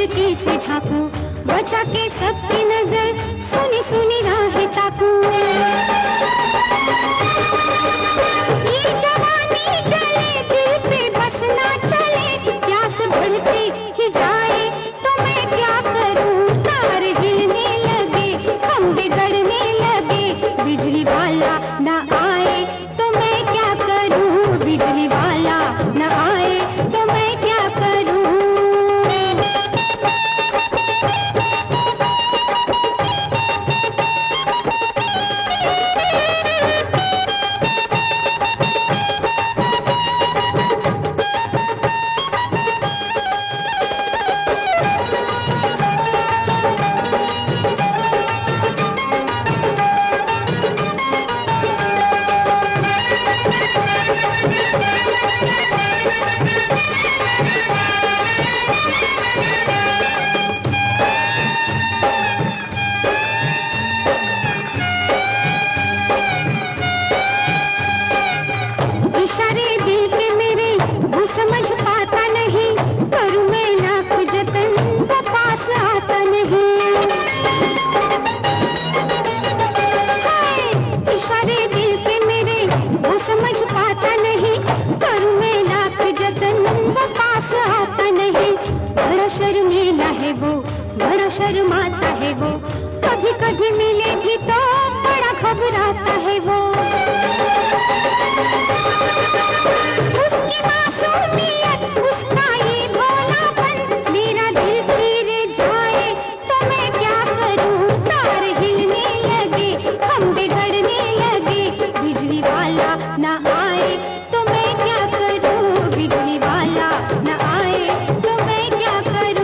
खिड़की से झांकू, बचा के सबकी नजर, सुनी सुनी राहें ताकू। ये जवानी जले दिल पे बस ना चले, प्यास बढ़ती ही जाए तो मैं क्या करूं। तार हिलने लगे, खंभे गड़ने लगे, बिजली वाला ना आए तो मैं क्या करूं। बिजली वाला ना आए तो मैं क्या करूं। इशारे दिल के मेरे वो समझ पाता नहीं, करूं मैं लाख जतन वो पास आता नहीं। हाय इशारे दिल के मेरे वो समझ पाता नहीं, करूं मैं लाख जतन वो पास आता नहीं। बड़ा शर्मीला है वो, बड़ा शर्माता है वो, कभी कभी मिले भी तो बड़ा घबराता है वो। उसकी मासूमियत, उसका ये भोलापन, मेरा दिल चीर जाए तो मैं क्या करूं। तार हिलने लगे, खंभे गड़ने लगे, बिजली वाला ना आए तो मैं क्या करूं। बिजली वाला ना आए तो मैं क्या करूं।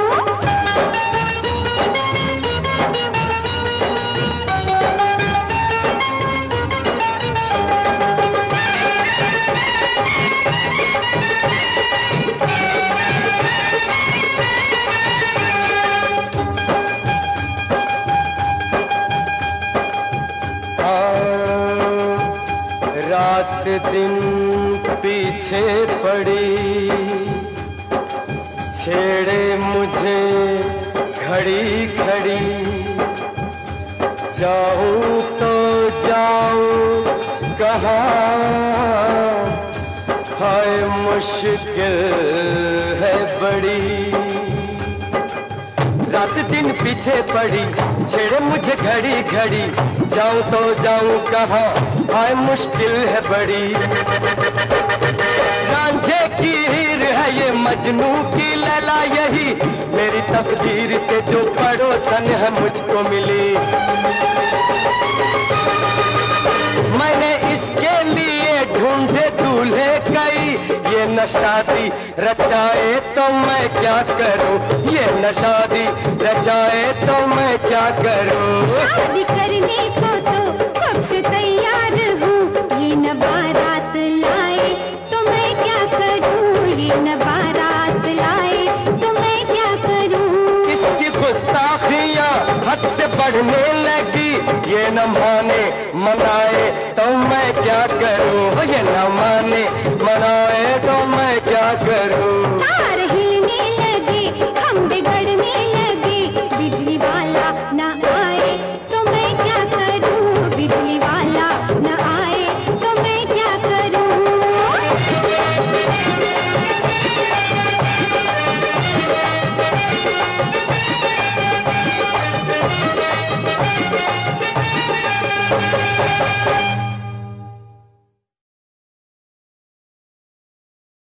रात दिन पीछे पड़ी, छेड़े मुझे घड़ी घड़ी। जाऊं तो जाऊं कहाँ, हाय मुश्किल है बड़ी। रात दिन पीछे पड़ी, छेड़े मुझे घड़ी घड़ी। जाऊं तो जाऊं कहाँ, हाय मुश्किल है बड़ी। रांझे की हीर है ये मजनू की लैला, यही मेरी तकदीर से जो पड़ोसन है मुझको मिली। मैंने इसके लिए ढूंढे दूल्हे कई, ये न शादी रचाए तो मैं क्या करूं। ये न शादी रचाए तो मैं क्या करूं। शादी करने को तो कब से तैयार हूँ, ये न बारात लाए तो मैं क्या करूँ। ये न बारात लाए तो मैं क्या करूँ। इसकी गुस्ताखियाँ हद से बढ़ने लगी, ये न माने मनाए तो मैं क्या करूँ। ये न माने मनाए तो मैं क्या करूँ।